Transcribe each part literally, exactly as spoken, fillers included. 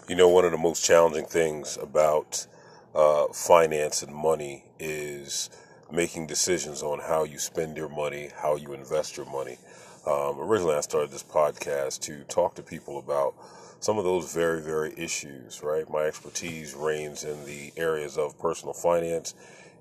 You know, one of the most challenging things about uh, finance and money is making decisions on how you spend your money, how you invest your money. Um, originally, I started this podcast to talk to people about some of those very, very issues, right? My expertise reigns in the areas of personal finance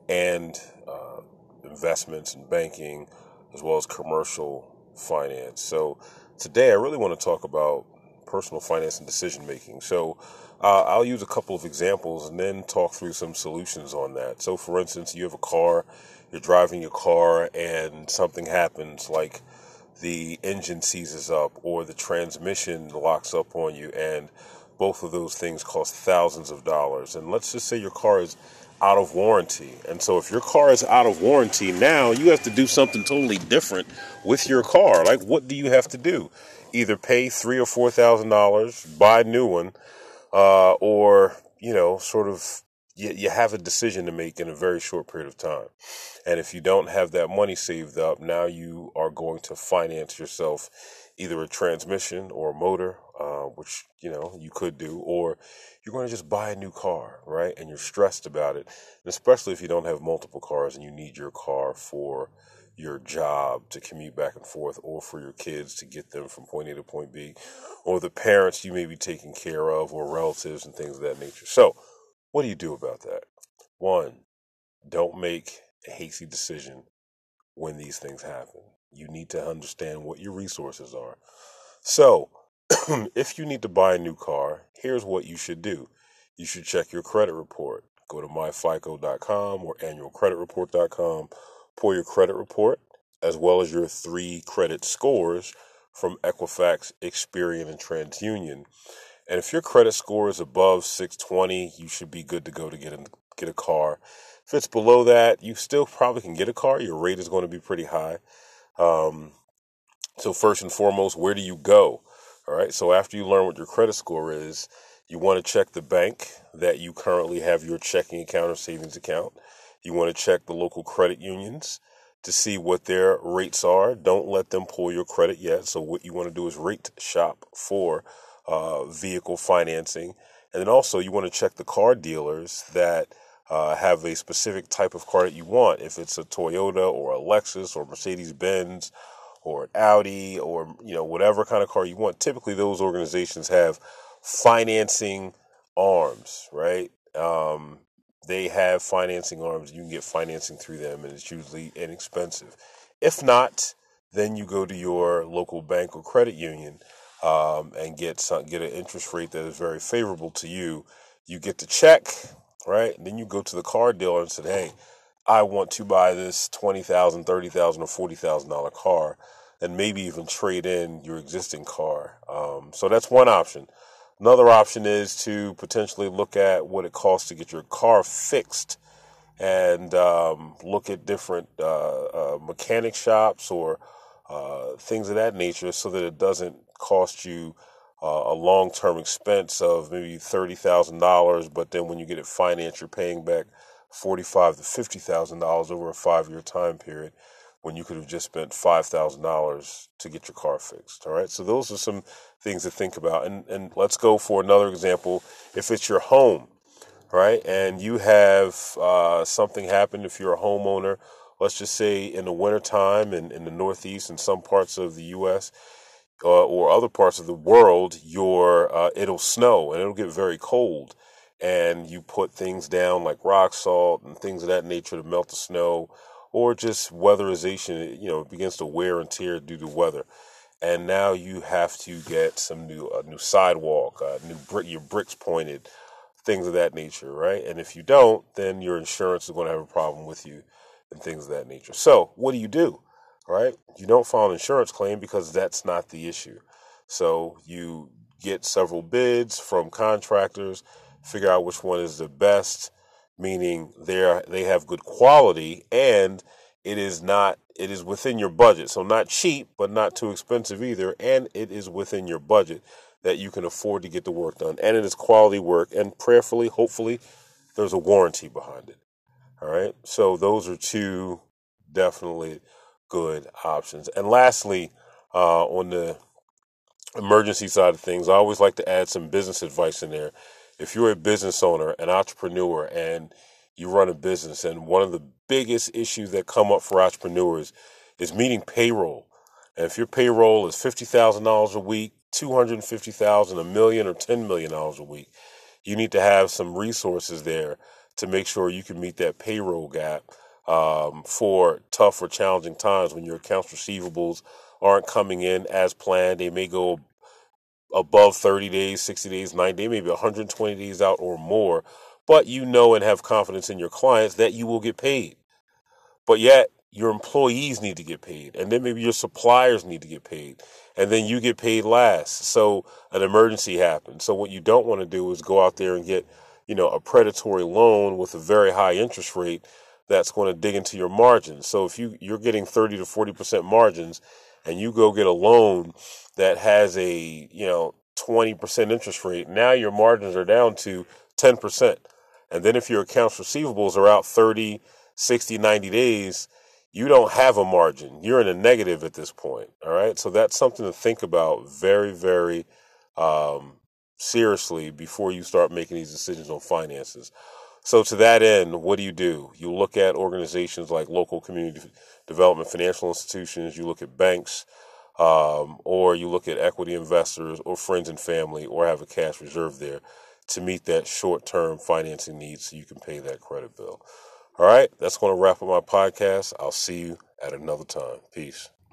and uh, investments and banking, as well as commercial finance. So today, I really want to talk about personal finance and decision making. So uh, I'll use a couple of examples and then talk through some solutions on that. So, for instance, you have a car, you're driving your car, and something happens like the engine seizes up or the transmission locks up on you, and both of those things cost thousands of dollars. And let's just say your car is out of warranty. And so if your car is out of warranty, now you have to do something totally different with your car. Like, what do you have to do? Either pay three or four thousand dollars, buy a new one, uh, or, you know, sort of you, you have a decision to make in a very short period of time. And if you don't have that money saved up, now you are going to finance yourself either a transmission or a motor, uh, which, you know, you could do, or you're going to just buy a new car, right? And you're stressed about it. And especially if you don't have multiple cars and you need your car for your job to commute back and forth, or for your kids to get them from point A to point B, or the parents you may be taking care of, or relatives and things of that nature. So what do you do about that? One, don't make a hasty decision when these things happen. You need to understand what your resources are. So, if you need to buy a new car, here's what you should do. You should check your credit report. Go to my fico dot com or annual credit report dot com, pull your credit report, as well as your three credit scores from Equifax, Experian, and TransUnion. And if your credit score is above six twenty, you should be good to go to get a, get a car. If it's below that, you still probably can get a car. Your rate is going to be pretty high. Um, so first and foremost, where do you go? All right. So after you learn what your credit score is, you want to check the bank that you currently have your checking account or savings account. You want to check the local credit unions to see what their rates are. Don't let them pull your credit yet. So what you want to do is rate shop for uh, vehicle financing. And then also you want to check the car dealers that uh, have a specific type of car that you want. If it's a Toyota or a Lexus or Mercedes-Benz or an Audi or, you know, whatever kind of car you want. Typically those organizations have financing arms, right? Um, they have financing arms. You can get financing through them, and it's usually inexpensive. If not, then you go to your local bank or credit union um, and get some, get an interest rate that is very favorable to you. You get the check, right? And then you go to the car dealer and say, hey, I want to buy this twenty thousand dollars, thirty thousand dollars, or forty thousand dollars car, and maybe even trade in your existing car. Um, so that's one option. Another option is to potentially look at what it costs to get your car fixed, and um, look at different uh, uh, mechanic shops or uh, things of that nature, so that it doesn't cost you uh, a long-term expense of maybe thirty thousand dollars, but then when you get it financed, you're paying back forty-five thousand to fifty thousand dollars over a five-year time period, when you could have just spent five thousand dollars to get your car fixed. All right. So those are some things to think about. And, and let's go for another example. If it's your home, right, and you have uh, something happen, if you're a homeowner, let's just say in the wintertime in, in the Northeast and some parts of the U S uh, or other parts of the world, your uh, it'll snow and it'll get very cold. And you put things down like rock salt and things of that nature to melt the snow, or just weatherization, you know, it begins to wear and tear due to weather. And now you have to get some new, a new sidewalk, uh, new brick, your bricks pointed, things of that nature, right? And if you don't, then your insurance is going to have a problem with you and things of that nature. So what do you do, right? You don't file an insurance claim because that's not the issue. So you get several bids from contractors, figure out which one is the best, meaning they're they have good quality, and it is not it is within your budget. So not cheap, but not too expensive either, and it is within your budget that you can afford to get the work done. And it is quality work, and prayerfully, hopefully, there's a warranty behind it. All right. So those are two definitely good options. And lastly, uh, on the emergency side of things, I always like to add some business advice in there. If you're a business owner, an entrepreneur, and you run a business, and one of the biggest issues that come up for entrepreneurs is meeting payroll. And if your payroll is fifty thousand dollars a week, two hundred fifty thousand dollars, a million, or ten million dollars a week, you need to have some resources there to make sure you can meet that payroll gap um, for tough or challenging times when your accounts receivables aren't coming in as planned. They may go above thirty days, sixty days, ninety days, maybe one hundred twenty days out or more, but you know and have confidence in your clients that you will get paid. But yet, your employees need to get paid, and then maybe your suppliers need to get paid, and then you get paid last. So an emergency happens. So what you don't want to do is go out there and get, you know, a predatory loan with a very high interest rate that's going to dig into your margins. So if you you're getting thirty to forty percent margins, and you go get a loan that has a, you know, twenty percent interest rate, now your margins are down to ten percent. And then if your accounts receivables are out thirty, sixty, ninety days, you don't have a margin. You're in a negative at this point. All right. So that's something to think about very, very um, seriously before you start making these decisions on finances. So to that end, what do you do? You look at organizations like local community development financial institutions, you look at banks, um, or you look at equity investors or friends and family, or have a cash reserve there to meet that short-term financing needs so you can pay that credit bill. All right, that's going to wrap up my podcast. I'll see you at another time. Peace.